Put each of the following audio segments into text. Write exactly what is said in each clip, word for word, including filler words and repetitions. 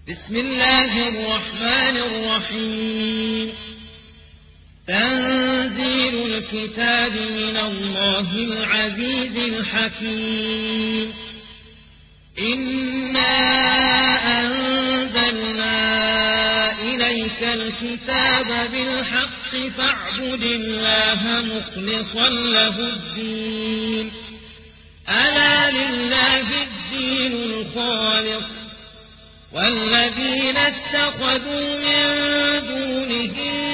بسم الله الرحمن الرحيم. تنزيل الكتاب من الله العزيز الحكيم. إنا أنزلنا إليك الكتاب بالحق فاعبد الله مخلصا له الدين. ألا لله الدين الخالص والذين اتخذوا من دونه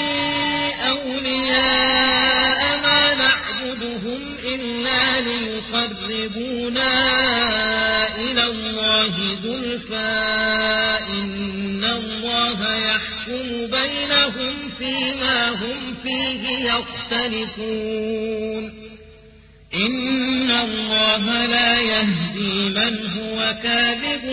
أولياء ما نعبدهم إلا ليقربونا إلى الله زلفى إن الله يحكم بينهم فيما هم فيه يختلفون. إن الله لا يهدي من هو كاذب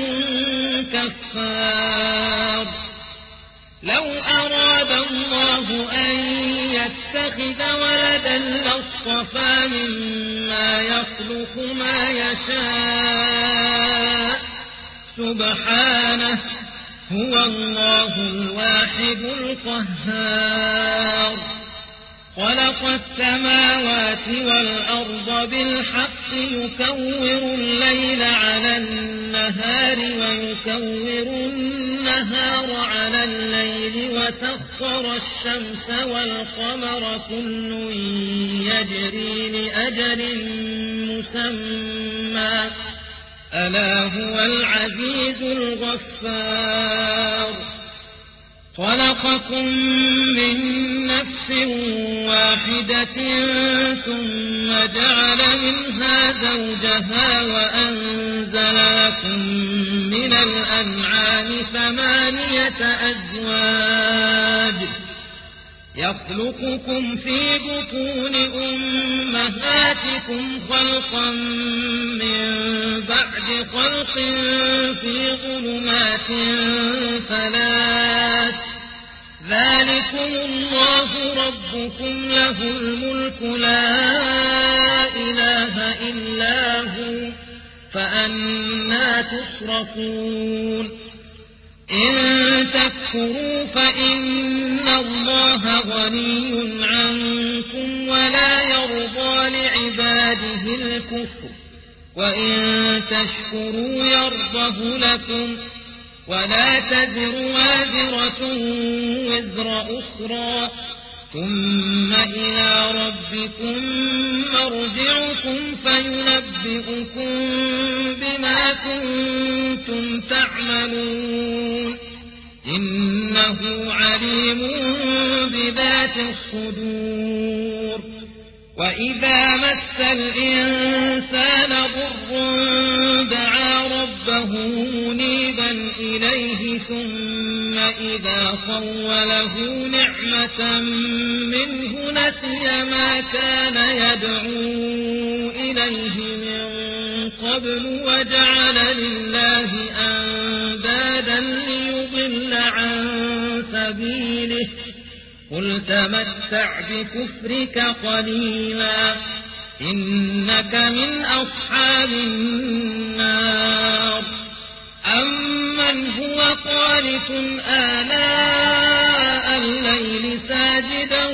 كفار. لو أراد الله أن يتخذ ولدا لاصطفى مما يخلق ما يشاء سبحانه هو الله الواحد القهار. خلق السماوات والأرض بالحق يكور الليل على النهار ويكور النهار على الليل وسخر الشمس والقمر كل يجري لأجل مسمى ألا هو العزيز الغفار. خلقكم من نفس واحدة ثم جعل منها زوجها وأنزل لكم من الأنعام ثمانية أزواج يخلقكم في بطون أمهاتكم خلقا من بعد خلق في ظلمات ثلاث ذلكم الله ربكم له الملك لا إله إلا هو فأنى تصرفون. إن تكفروا فإن الله غني عنكم ولا يرضى لعباده الكفر وإن تشكروا يرضه لكم ولا تزر وازرة وزر أخرى ثم إلى ربكم مرجعكم فينبئكم بما كنتم تعملون. إنه عليم بذات الصدور. وإذا مس الإنسان ضر دعا ربه منيبا إليه ثم إذا خوله نعمة منه نسي ما كان يدعو إليه من قبل وجعل لله أندادا ليضل عن سبيله. قل تمتع بكفرك قليلا إنك من أصحاب النار. أمن هو قانت آلاء الليل ساجدا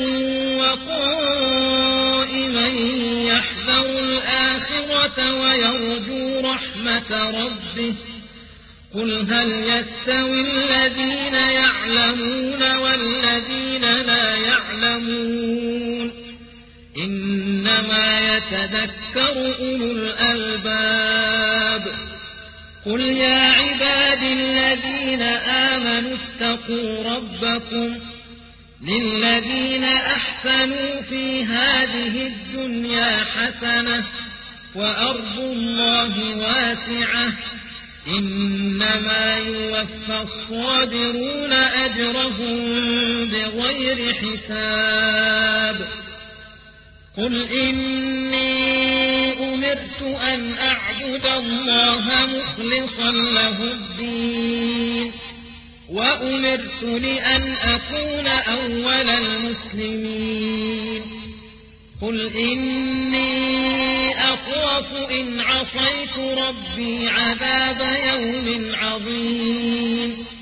وقائما يحذر الآخرة ويرجو رحمة ربه. قل هل يستوي الذين يعلمون والذين لا يعلمون إنما يتذكر أولو الألباب. قل يا عباد الذين آمنوا اتقوا ربكم للذين أحسنوا في هذه الدنيا حسنة وأرض الله واسعة إنما يوفى الصابرون أجرهم بغير حساب. قل إني أمرت أن أعبد الله مخلصا له الدين وأمرت لأن أكون أول المسلمين. قل إني أخاف إن عصيت ربي عذاب يوم عظيم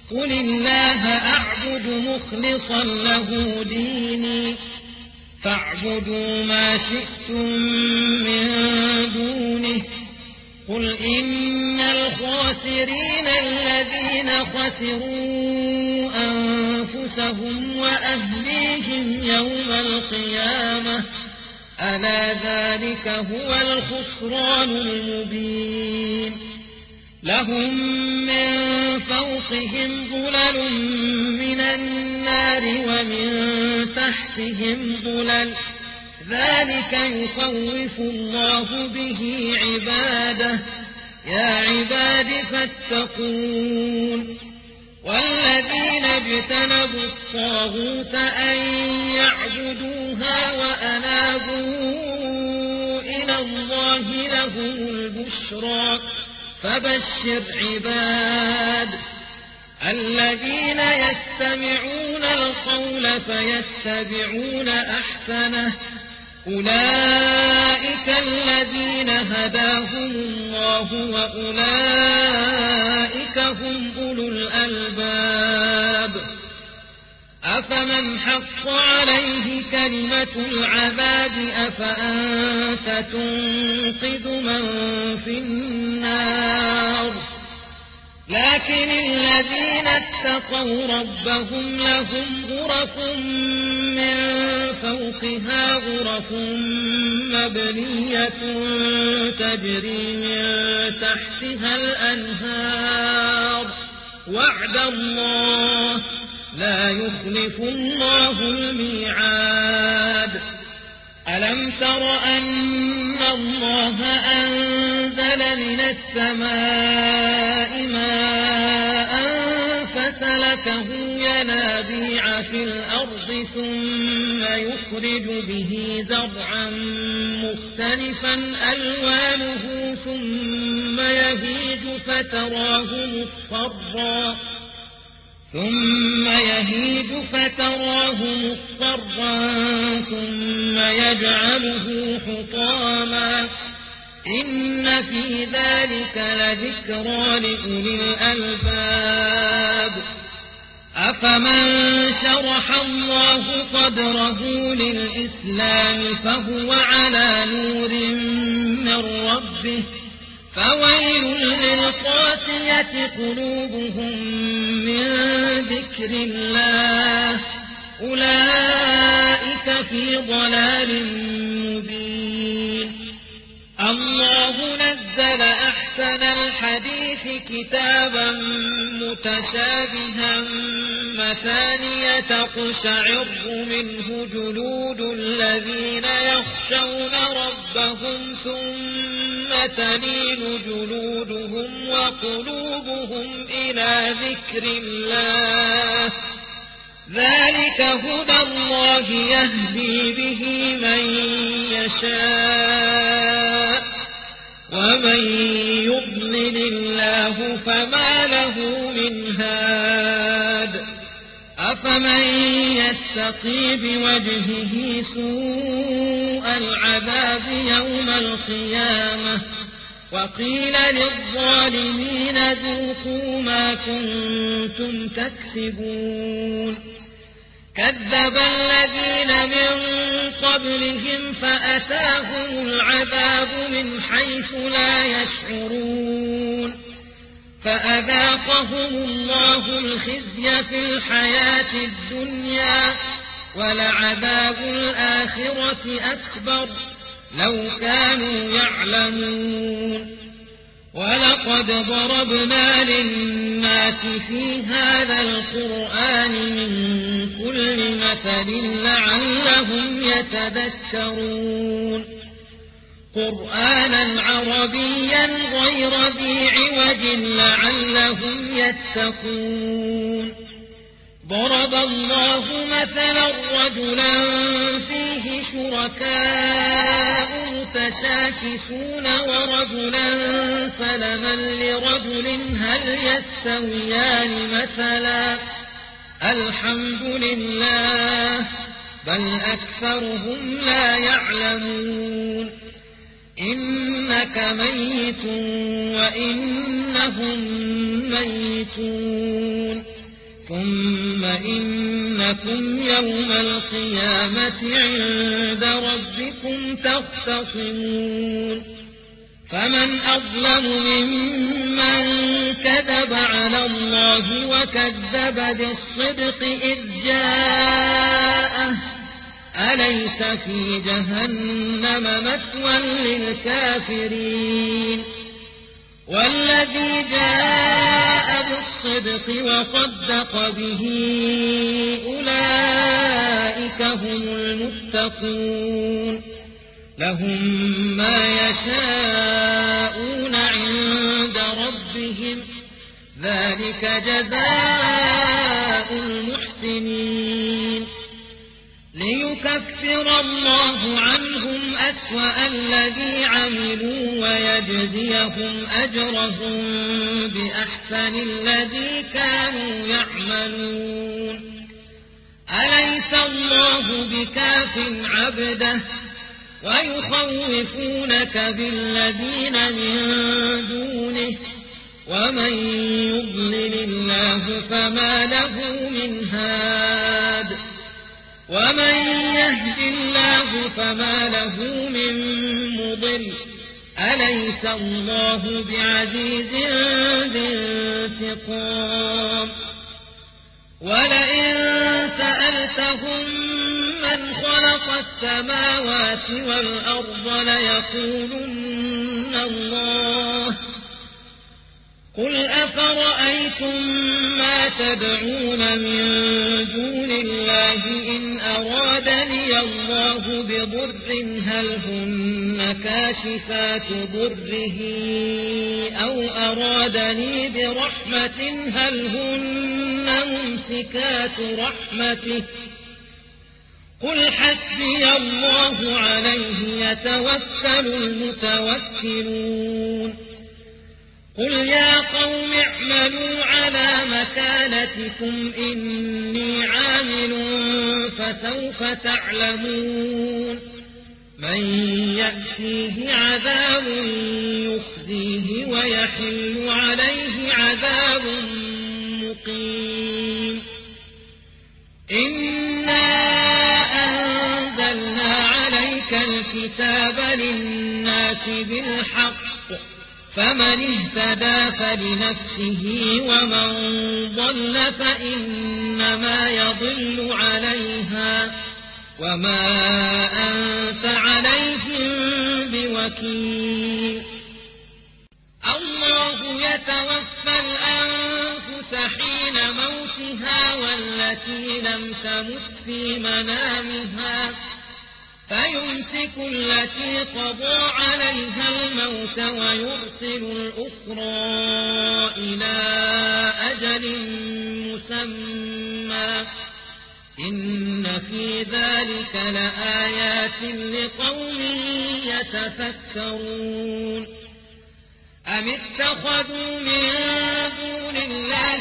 قل الله أعبد مخلصا له ديني فاعبدوا ما شئتم من دونه قل إن الخاسرين الذين خسروا أنفسهم وأهليهم يوم القيامة ألا ذلك هو الخسران المبين لهم من فوقهم ظلل من النار ومن تحتهم ظلل ذلك يخوف الله به عباده يا عباد فاتقون والذين اجتنبوا الطاغوت أن يعبدوها وأنابوا إلى الله لهم البشرى فبشر عباد الذين يستمعون القول فيتبعون أحسنه أولئك الذين هداهم الله وأولئك هم أولو الألباب أفمن حق عليه كلمة العذاب أفأنت تنقذ من في النار لكن الذين اتقوا ربهم لهم غرف من فوقها غرف مبنية تجري من تحتها الأنهار وعد الله لا يخلف الله الميعاد ألم تر أن الله أنزل من السماء ماء فسلكه ينابيع في الأرض ثم يخرج به زرعا مختلفا ألوانه ثم يهيج فتراه مصفرا ثم يهيج فتراه مصفرا ثم يجعله حطاما إن في ذلك لذكرى لأولي الألباب أفمن شرح الله صدره للإسلام فهو على نور من ربه فويل للقاسية قلوبهم من ذكر الله أولئك في ضلال مبين الله نزل أحسن الحديث كتابا متشابها مثانية تقشعر منه جلود الذين يخشون ربهم ثم تلين جلودهم وقلوبهم إلى ذكر الله ذلك هدى الله يهدي به من يشاء ومن يضلل الله فما له من هاد أفمن يتقي بوجهه سوء العذاب يوم القيامة وقيل للظالمين ذوقوا ما كنتم تكسبون كذب الذين من قبلهم فأتاهم العذاب من حيث لا يشعرون فأذاقهم الله الخزي في الحياة الدنيا ولعذاب الآخرة أكبر لو كانوا يعلمون ولقد ضربنا للناس في هذا القرآن من كل مثل لعلهم يتذكرون قرآنا عربيا غير ذي عوج لعلهم يتقون ضرب الله مثلا رجلا فيه شركاء متشاكسون ورجلا سلما لرجل هل يستويان مثلا الحمد لله بل أكثرهم لا يعلمون إنك ميت وإنهم ميتون ثم إنكم يوم القيامة عند ربكم تختصمون فمن أظلم ممن كذب على الله وكذب بالصدق إذ جاءه أليس في جهنم مثوى للكافرين والذي جاء بالصدق وصدق به أولئك هم المتقون لهم ما يشاءون عند ربهم ذلك جزاء المحسنين ليكفر الله عنهم أسوأ الذي عملوا ويجزيهم أجرهم بأحسن الذي كانوا يعملون أليس الله بكاف عبده ويخوفونك بالذين من دونه ومن يضلل الله فما له من هاد ومن يهد الله فما له من مضل أليس الله بعزيز ذي انتقام ولئن سألتهم من خلق السماوات والأرض ليقولن الله قل أفرأيتم ما تدعون من دون الله إن أرادني الله بضر هل هن كاشفات ضره أو أرادني برحمة هل هن ممسكات رحمته قل حسبي الله عليه يتوكل المتوكلون قل يا قوم اعملوا على مكانتكم إني عامل فسوف تعلمون من يأتيه عذاب يخزيه ويحل عليه عذاب مقيم إنا أنزلنا عليك الكتاب للناس بالحق فمن اهتدى فلنفسه ومن ضل فإنما يضل عليها وما أنت عليهم بوكيل الله يتوفى الأنفس حين موتها والتي لم تمت في منامها فيمسك التي قضى عليها الموت ويرسل الأخرى إلى أجل مسمى إن في ذلك لآيات لقوم يتفكرون أم اتخذوا من دون الله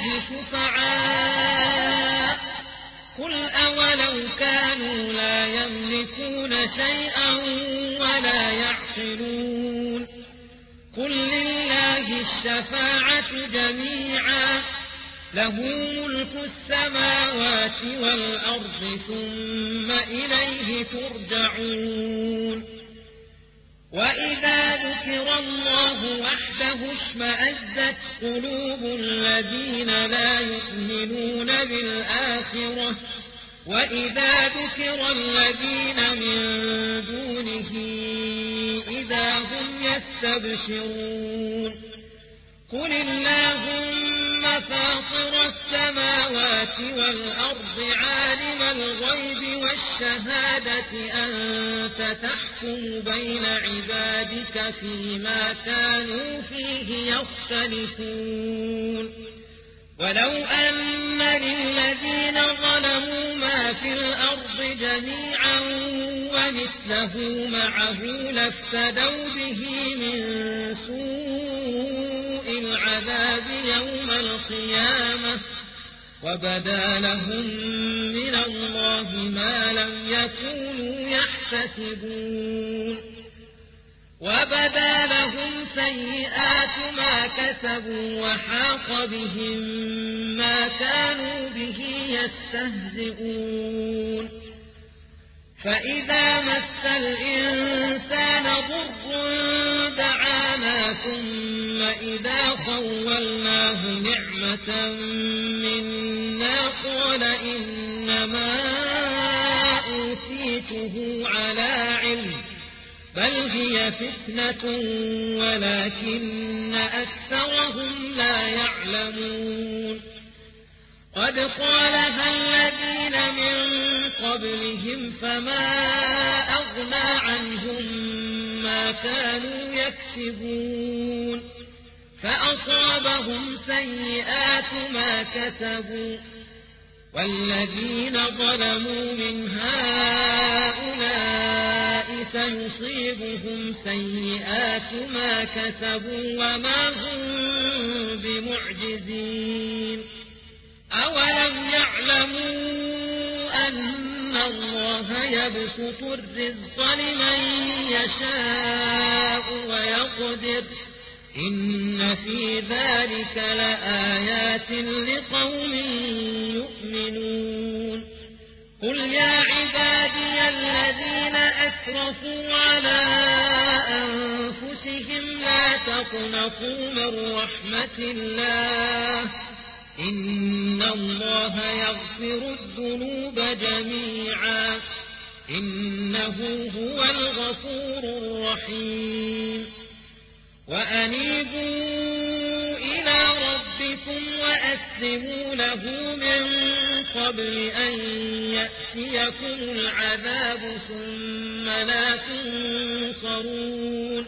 شفعاء قل أولو كانوا لا يملكون شيئا ولا يعقلون قل لله الشفاعة جميعا له ملك السماوات والأرض ثم إليه ترجعون وإذا ذكر الله وحده اشمأزت قلوب الذين لا يؤمنون بالآخرة وإذا ذكر الذين من دونه إذا هم يستبشرون قل اللهم فاطر السماوات والأرض عالم الغيب والشهادة أنت تحكم بين عبادك فيما كانوا فيه يختلفون ولو أن للذين ظلموا ما في الأرض جميعا ومثله معه لافتدوا به من سوء العذاب يوم القيامة وبدا لهم من الله ما لم يكونوا يحتسبون وبدا لهم سيئات ما كسبوا وحاق بهم ما كانوا به يستهزئون فإذا مس الإنسان ضر دعانا ثم إذا خولناه نعمة منا قال إنما أوتيته على علم بل هي فتنة ولكن أكثرهم لا يعلمون قد قالها الذين من قبلهم فما أغنى عنهم ما كانوا يكسبون فأصابهم سيئات ما كسبوا والذين ظلموا من هؤلاء سيصيبهم سيئات ما كسبوا وما هم بمعجزين أولم يعلموا أن الله يبسط الرزق لمن يشاء ويقدر إن في ذلك لآيات لقوم يؤمنون قل يا عبادي الذين أسرفوا على أنفسهم لا تقنطوا من رحمة الله إن الله يغفر الذنوب جميعا إنه هو الغفور الرحيم وأنيبوا إلى ربكم وأسلموا له من قبل أن يأتيكم العذاب ثم لا تنصرون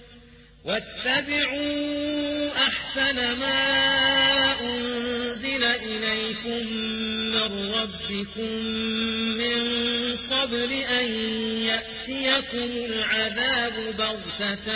واتبعوا أحسن ما أنزل إليكم من ربكم من قبل أن يأتيكم العذاب بغتة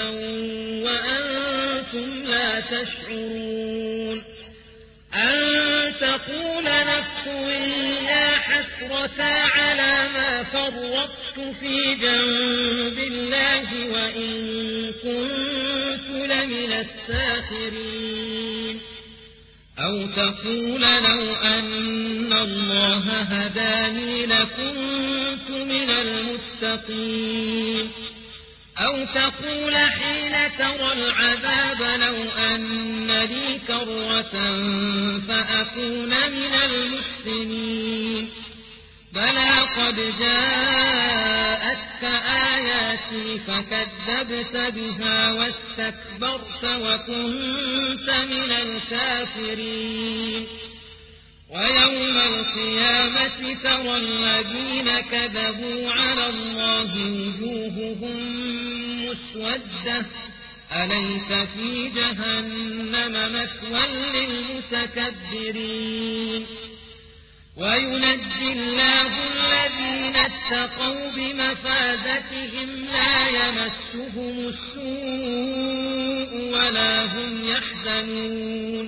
وأنتم لا تشعرون أن تقول نفس يا حسرة على ما فرطت في جنب الله وإن كنت لمن الساخرين أو تقول لو أن الله هداني لكنت من المتقين أو تقول حين ترى العذاب لو أن لي كرة فأكون من المحسنين بلى قد جاءتك آياتي فكذبت بها واستكبرت وكنت من الكافرين ويوم القيامة ترى الذين كذبوا على الله وجوههم مسودة أليس في جهنم مثوى للمتكبرين وينجي الله الذين اتقوا بمفازتهم لا يمسهم السوء ولا هم يحزنون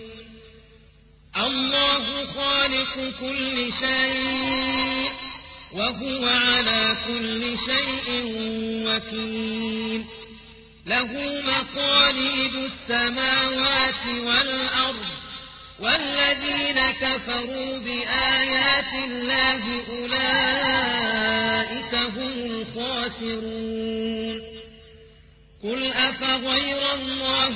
الله خالق كل شيء وهو على كل شيء وكيل له مقاليد السماوات والأرض والذين كفروا بآيات الله أولئك هم الخاسرون قل أفغير الله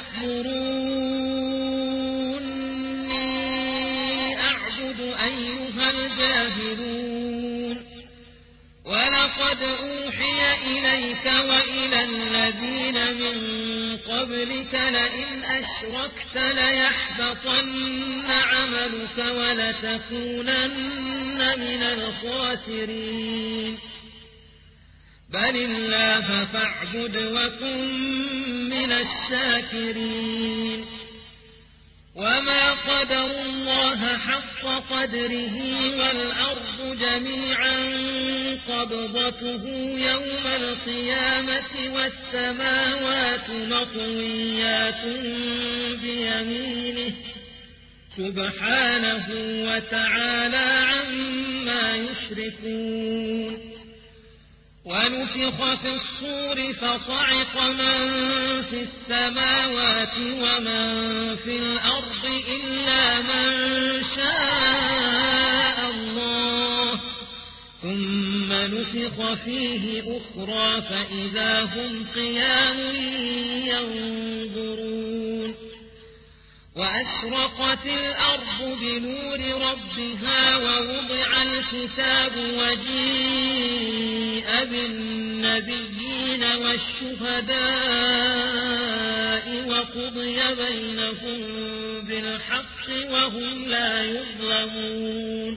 تأمروني أعبد أيها الجاهلون ولقد أوحي إليك وإلى الذين من قبلك لئن أشركت ليحبطن عملك ولتكونن من الخاسرين بل الله فاعبد وكن من الشاكرين وما قدروا الله حق قدره والأرض جميعا قبضته يوم القيامة والسماوات مطويات بيمينه سبحانه وتعالى عما يشركون ونفخ في الصور فصعق من في السماوات ومن في الأرض إلا من شاء ونفخ فيه أخرى فإذا هم قيام ينظرون وأشرقت الأرض بنور ربها ووضع الكتاب وجيء بالنبيين والشهداء وقضي بينهم بالحق وهم لا يظلمون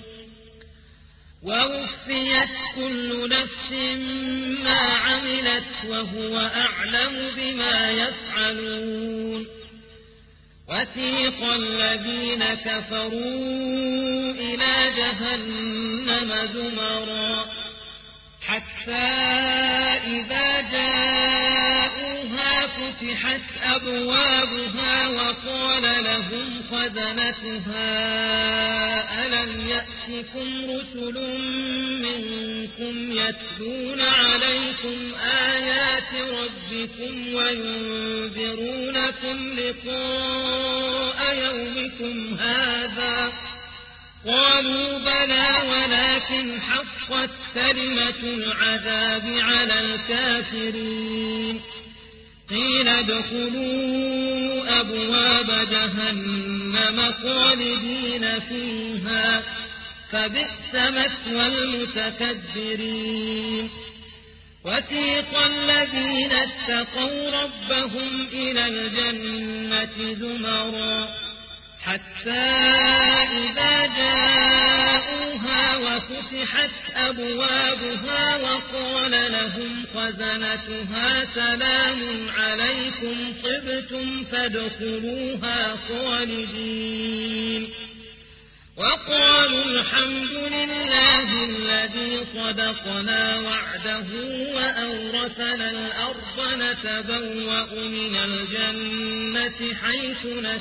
ووفيت كل نفس ما عملت وهو أعلم بما يفعلون وسيق الذين كفروا إلى جهنم زمرا حتى إذا جاءوها فتحت أبوابها وقال لهم خزنتها ألم يأتكم رسل منكم يتلون عليكم آيات ربكم وينذرونكم لقاء يومكم هذا قالوا بلى ولكن حقت كلمة العذاب على الكافرين قيل ادخلوا أبواب جهنم خالدين فيها فبئس مثوى المتكبرين وسيق الذين اتقوا ربهم إلى الجنة زمرا حتى إذا جاءوها وفتحت أبوابها وقال لهم خزنتها سلام عليكم طبتم فادخلوها خالدين وقالوا الحمد لله الذي صدقنا وعده وأورثنا الأرض نتبوأ من الجنة حيث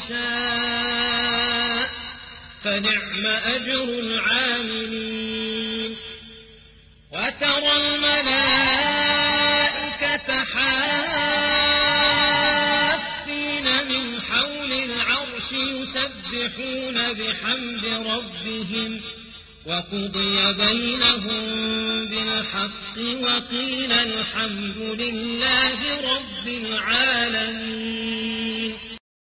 نشاء فنعم أجر العاملين وترى الملائكة حافين من حول العرش يسبحون بحمد ربهم وقضي بينهم بالحق وقيل الحمد لله رب العالمين